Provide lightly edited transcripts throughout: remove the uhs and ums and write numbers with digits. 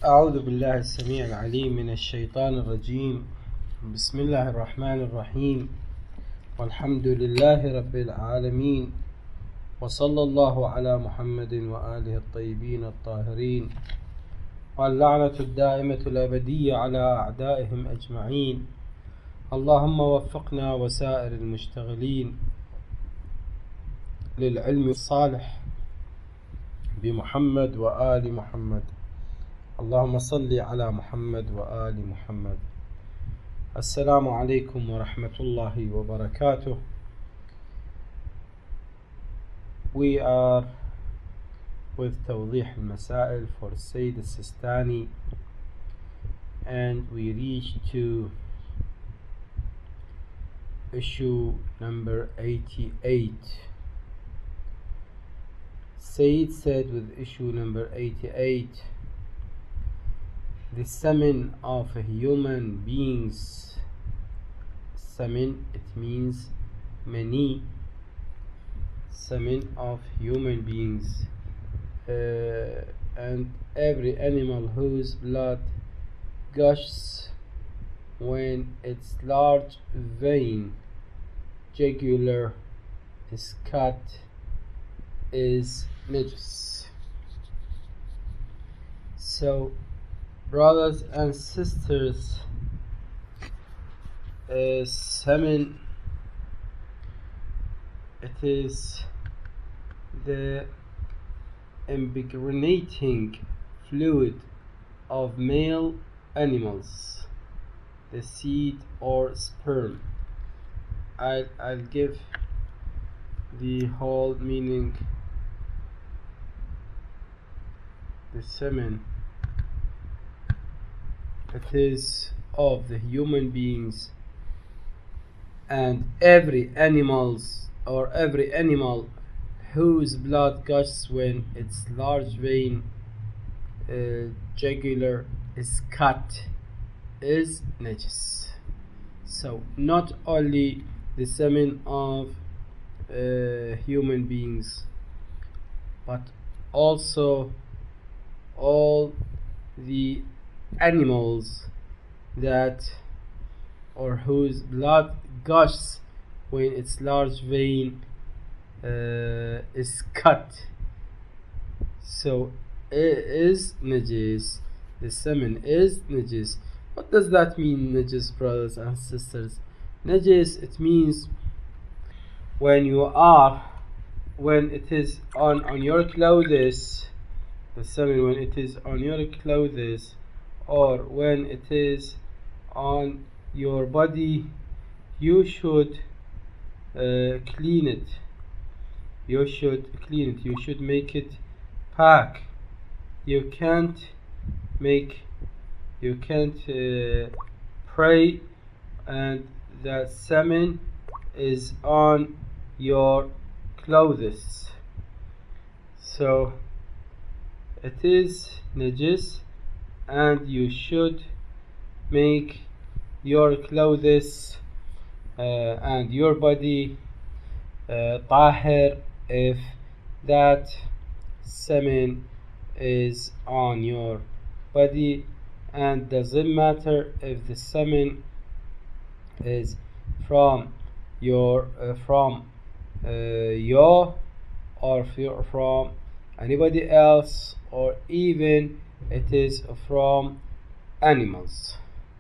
أعوذ بالله السميع العليم من الشيطان الرجيم. بسم الله الرحمن الرحيم، والحمد لله رب العالمين، وصلى الله على محمد وآله الطيبين الطاهرين، واللعنة الدائمة الأبدية على أعدائهم أجمعين. اللهم وفقنا وسائر المشتغلين للعلم الصالح بمحمد وآل محمد. اللهم صل على محمد وآل محمد. السلام عليكم ورحمة الله وبركاته. We are with توضيح المسائل for Sayyid al-Sistani, and we reach to issue number 88. Sayyid said with issue number 88, the semen of a human beings, semen, it means many, semen of human beings, and every animal whose blood gushes when its large vein jugular is cut is najis. So, brothers and sisters, semen, it is the impregnating fluid of male animals, the seed or sperm. I'll give the whole meaning. The semen, it is of the human beings and every animal whose blood gushes when its large vein jugular is cut is najis. So not only the semen of human beings, but also all the animals that or whose blood gushes when its large vein is cut, so it is najis. The semen is najis. What does that mean, najis, brothers and sisters? Najis, it means when it is on your clothes, the semen, when it is on your clothes or when it is on your body, you should clean it. You should clean it. You should make it pack. You can't pray and the semen is on your clothes. So it is najis, and you should make your clothes and your body tahir if that semen is on your body, and doesn't matter if the semen is from you or from anybody else, or even it is from animals,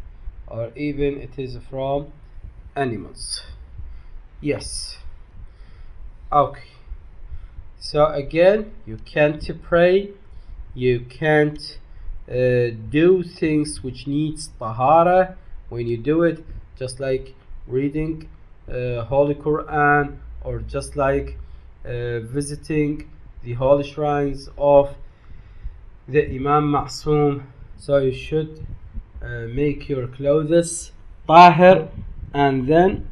Yes. Okay. So again, you can't pray, you can't do things which needs tahara when you do it, just like reading Holy Quran, or just like visiting the holy shrines of the Imam Ma'soom. So you should make your clothes tahir, and then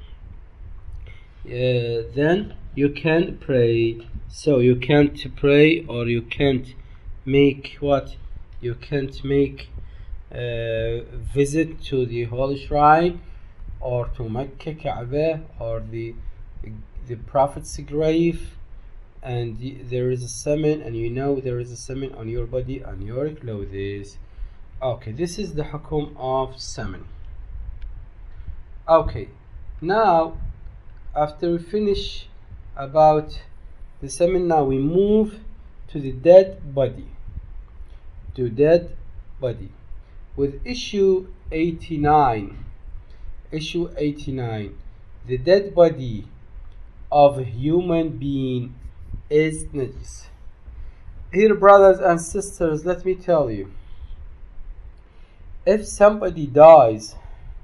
you can pray. So you can't pray, or you can't make visit to the holy shrine, or to Mecca, Kaaba, or the Prophet's grave, and there is a semen, and you know there is a semen on your body, on your clothes. Okay, this is the hukum of semen. Okay, now after we finish about the semen, now we move to the dead body. To dead body with issue 89. Issue 89. The dead body of a human being is najis. Here, brothers and sisters, let me tell you, if somebody dies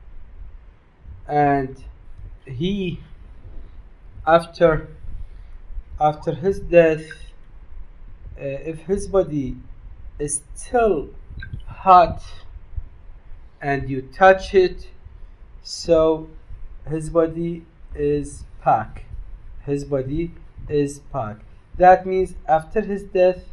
and he after his death, if his body is still hot and you touch it, so his body is packed. His body is packed. That means after his death,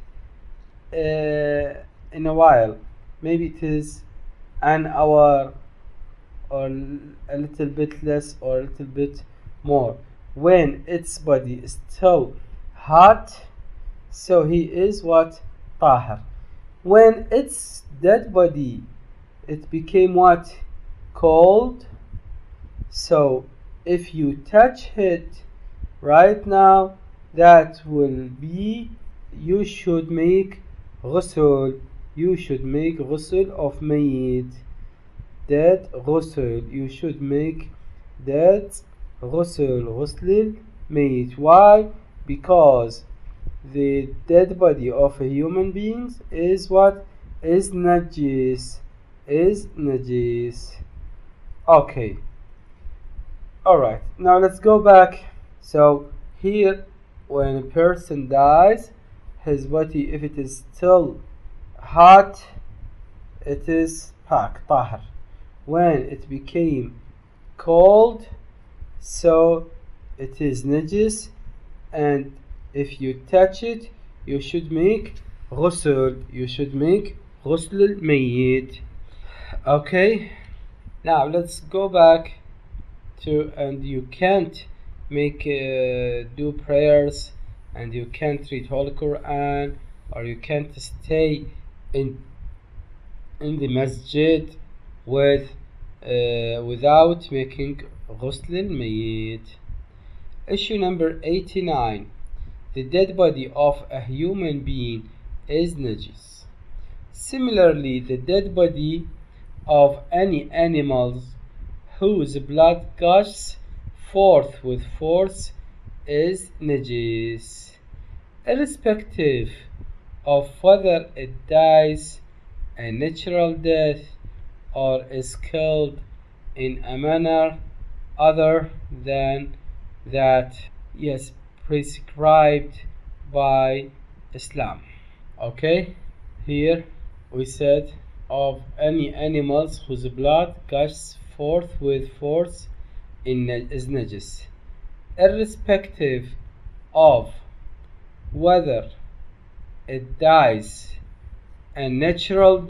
in a while, maybe it is an hour or a little bit less or a little bit more, when its body is still hot, so he is what? Tahir. When its dead body, it became what? Cold. So if you touch it right now, that will be, you should make ghusl. You should make ghusl of mayyit. Dead ghusl. You should make dead ghusl. Ghusl mayyit. Why? Because the dead body of a human being is what? Is najis. Is najis. Okay. Alright, now let's go back. So here, when a person dies, his body, if it is still hot, it is pak, tahir. When it became cold, so it is najis, and if you touch it, you should make ghusl. You should make ghusl al-mayyit. Okay, now let's go back to, and you can't make do prayers, and you can't read Holy Quran, or you can't stay in the masjid with without making ghusl al-mayyit. Issue number 89. The dead body of a human being is najis. Similarly, the dead body of any animals whose blood gushes forth with force is najis, irrespective of whether it dies a natural death or is killed in a manner other than that, yes, prescribed by Islam. Okay, here we said of any animals whose blood gushes forth with force is najis, irrespective of whether it dies a natural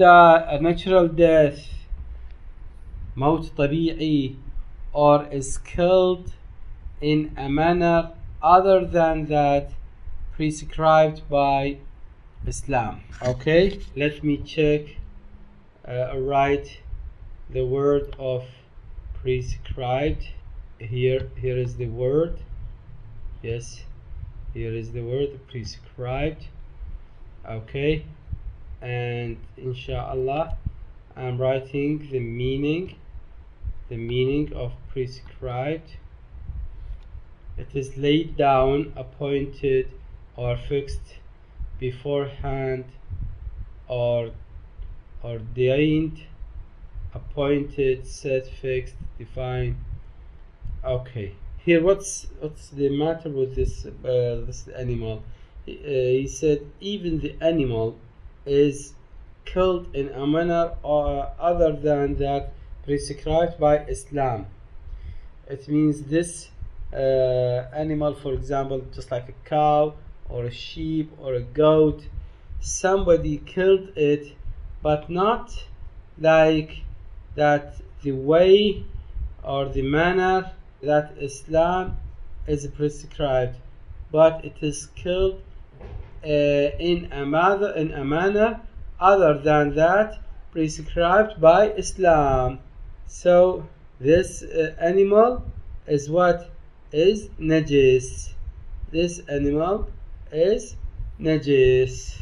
death, موت طبيعي, or is killed in a manner other than that prescribed by Islam. Okay, let me check, write the word of prescribed. Here is the word. Yes, here is the word prescribed. Okay, and inshallah I'm writing the meaning of prescribed. It is laid down, appointed, or fixed beforehand, or ordained, appointed, set, fixed, defined. Okay, here what's the matter with this animal? He said even the animal is killed in a manner other than that prescribed by Islam. It means this animal, for example, just like a cow or a sheep or a goat, somebody killed it, but not like that the way or the manner that Islam is prescribed. but it is killed in a manner other than that prescribed by Islam. So this animal is what is najis. This animal is najis.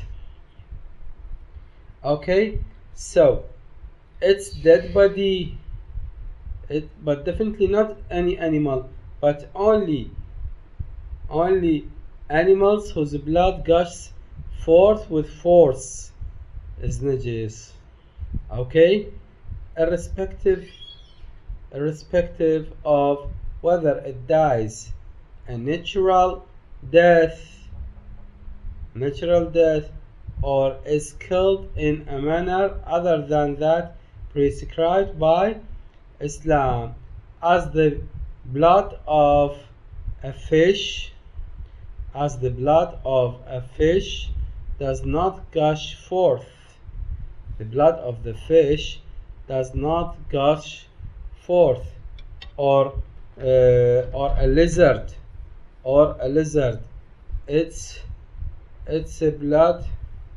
Okay, so its dead body, but definitely not any animal, but only animals whose blood gushes forth with force is najis. Okay, irrespective of whether it dies a natural death or is killed in a manner other than that prescribed by Islam, as the blood of a fish does not gush forth. The blood of the fish does not gush forth, or a lizard, its blood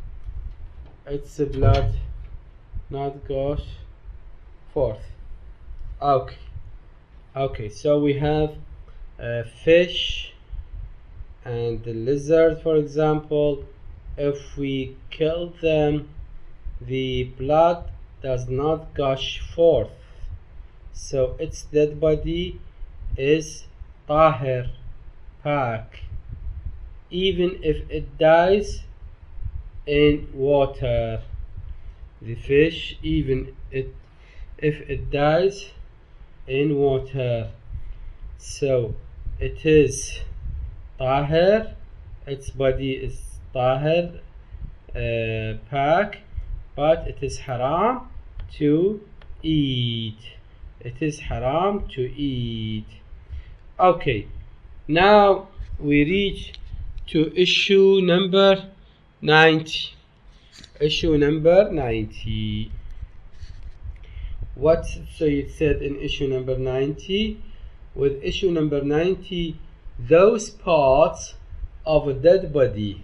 not gush forth. Okay, so we have fish and the lizard, for example. If we kill them, the blood does not gush forth, so its dead body is tahir, pak, even if it dies in water. The fish, even if it dies in water, so it is tahir, its body is tahir, pak, but it is haram to eat. Okay, now we reach to issue number 90. What Sayyid said in issue number 90? With issue number 90, those parts of a dead body,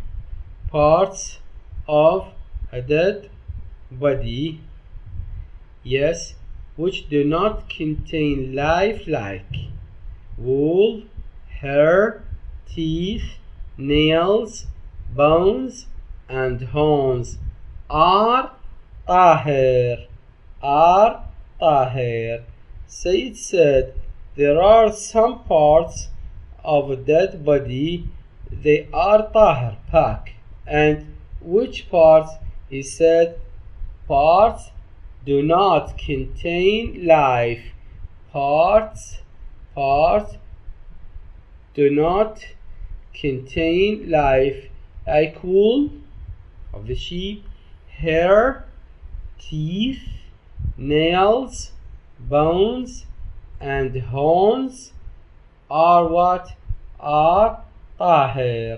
yes, which do not contain life, like wool, hair, teeth, nails, bones, and horns, are tahir. Sayyid said there are some parts of a dead body, they are tahir, pak. And which parts? He said parts do not contain life. Parts do not contain life, like wool of the sheep, hair, teeth, nails, bones, and horns are what? Are tahir.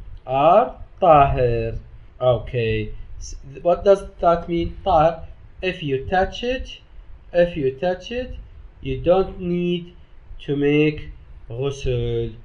Okay, what does that mean? Tahir. If you touch it, you don't need to make ghusl.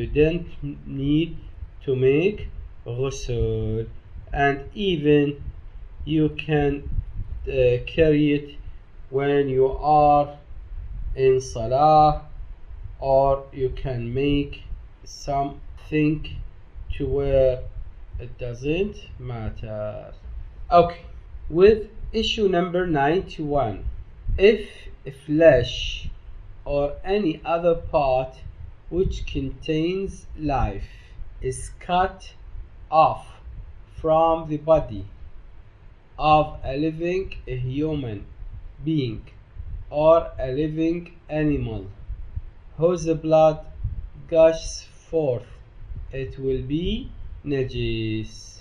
And even you can carry it when you are in salah, or you can make something to where it doesn't matter. Okay, with issue number 91, if flesh or any other part which contains life is cut off from the body of a living human being or a living animal whose blood gushes forth, it will be najis.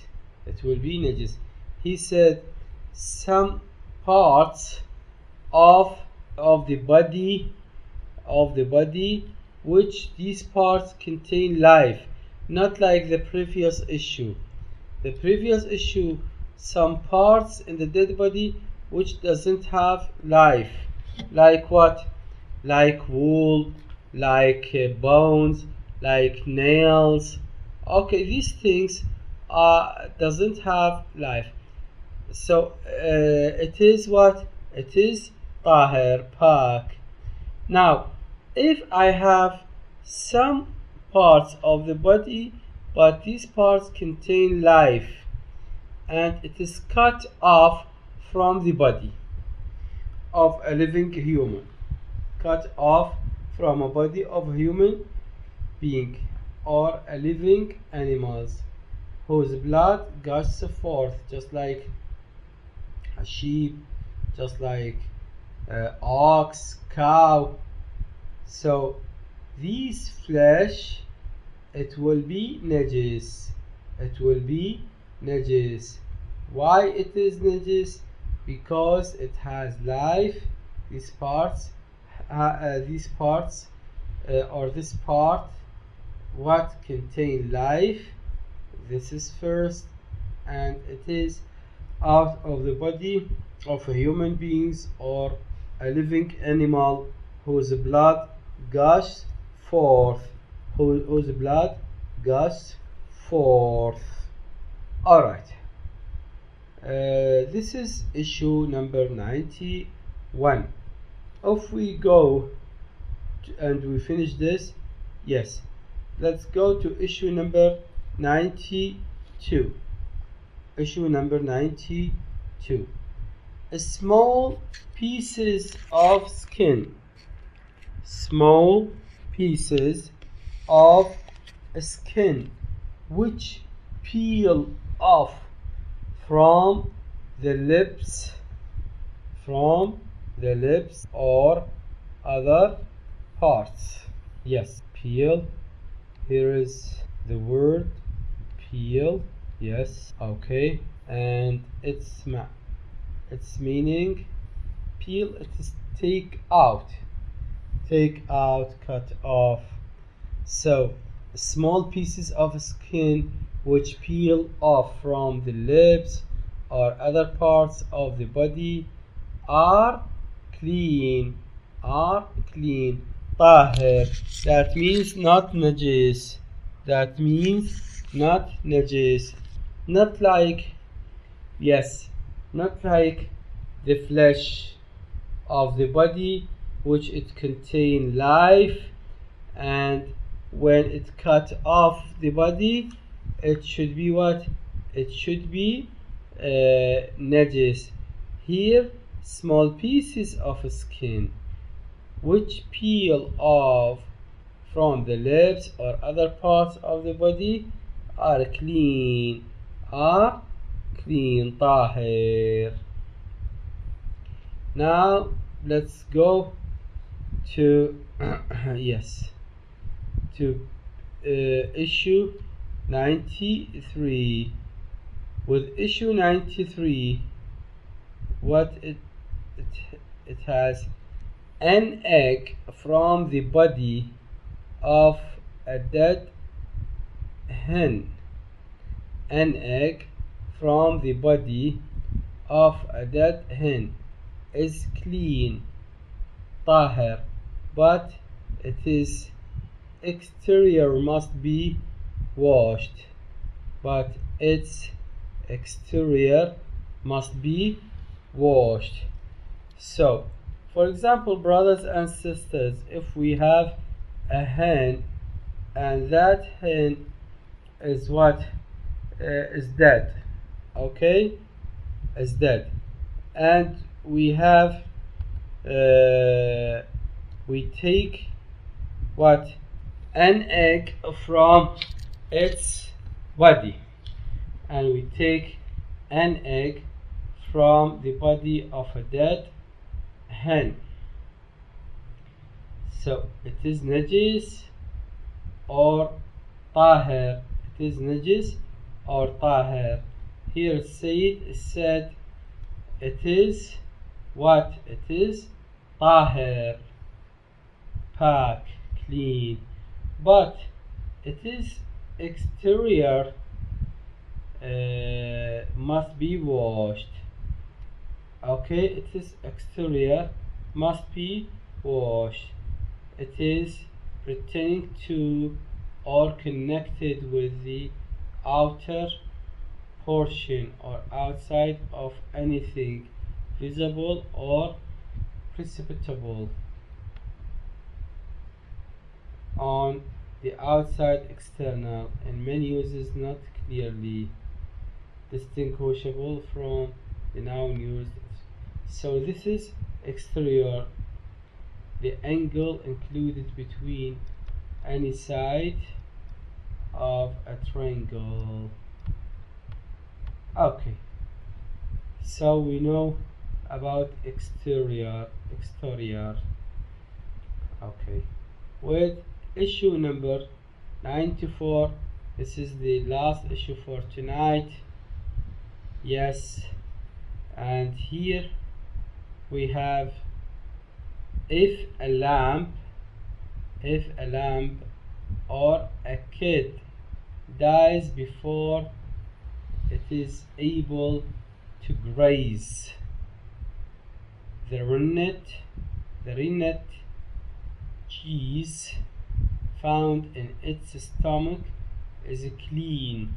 He said some parts of the body which these parts contain life, not like the previous issue. Some parts in the dead body which doesn't have life, like what? Like wool, like bones, like nails, Okay, these things doesn't have life. So it is what? It is طاهر, pack. Now, if I have some parts of the body, but these parts contain life, and it is cut off from the body of a living human, cut off from a body of a human being or a living animals whose blood gushes forth, just like a sheep, just like ox, cow. So these flesh, it will be najis. It will be najis. Why it is najis? Because it has life. These parts, or this part, what contain life. This is first, and it is out of the body of a human beings or a living animal whose blood gushes forth, whose blood gushes forth. Alright, this is issue number 91. If we go and we finish this, yes, let's go to issue number 92. Issue number 92. Small pieces of skin. Small pieces of skin which peel off from the lips, or other parts. Yes, peel. Here is the word peel. Yes, okay, and its meaning, peel, it is take out, cut off. So small pieces of skin which peel off from the lips or other parts of the body are clean, طاهر. That means not najis. That means not najis. Not like, yes, not like the flesh of the body which it contain life, and when it cut off the body, it should be what? It should be najis. Here, small pieces of skin which peel off from the lips or other parts of the body are clean, طاهر. Now let's go to yes, to issue 93. With issue 93, what it has an egg from the body of a dead hen. An egg from the body of a dead hen is clean, طاهر, but its exterior must be washed. So, for example, brothers and sisters, if we have a hen and that hen is what? Is dead, okay, is dead, and we have we take what? An egg from its body, and we take an egg from the body of a dead hen. So it is najis or طاهر. It is najis or طاهر. Here said it is what? It is طاهر, pack, clean, but it is exterior must be washed. Okay, it is exterior must be washed. It is pertaining to or connected with the outer portion or outside of anything visible or perceptible on the outside external, and many uses not clearly distinguishable from the noun used. So this is exterior, the angle included between any side of a triangle. Okay, so we know about exterior. Okay, with issue number 94, this is the last issue for tonight. Yes, and here we have if a lamp or a kid dies before it is able to graze, the rennet cheese found in its stomach is clean,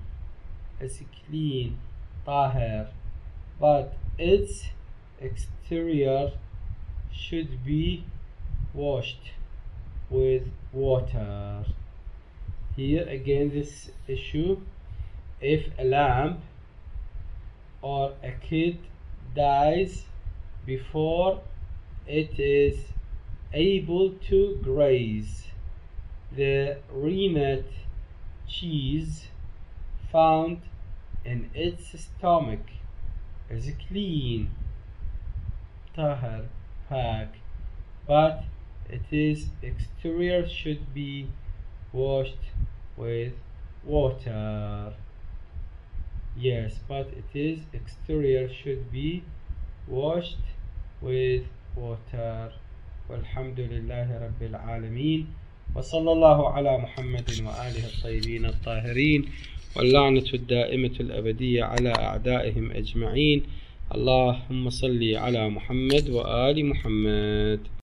طاهر, but its exterior should be washed with water. Here again this issue, if a lamb or a kid dies before it is able to graze, the rennet cheese found in its stomach is clean, طاهر, pack, but its exterior should be washed with water. Yes, but its exterior should be washed with water. والحمد لله رب العالمين، وصلى الله على محمد وآله الطيبين الطاهرين، واللعنة الدائمة الأبدية على أعدائهم أجمعين. اللهم صل على محمد وآل محمد.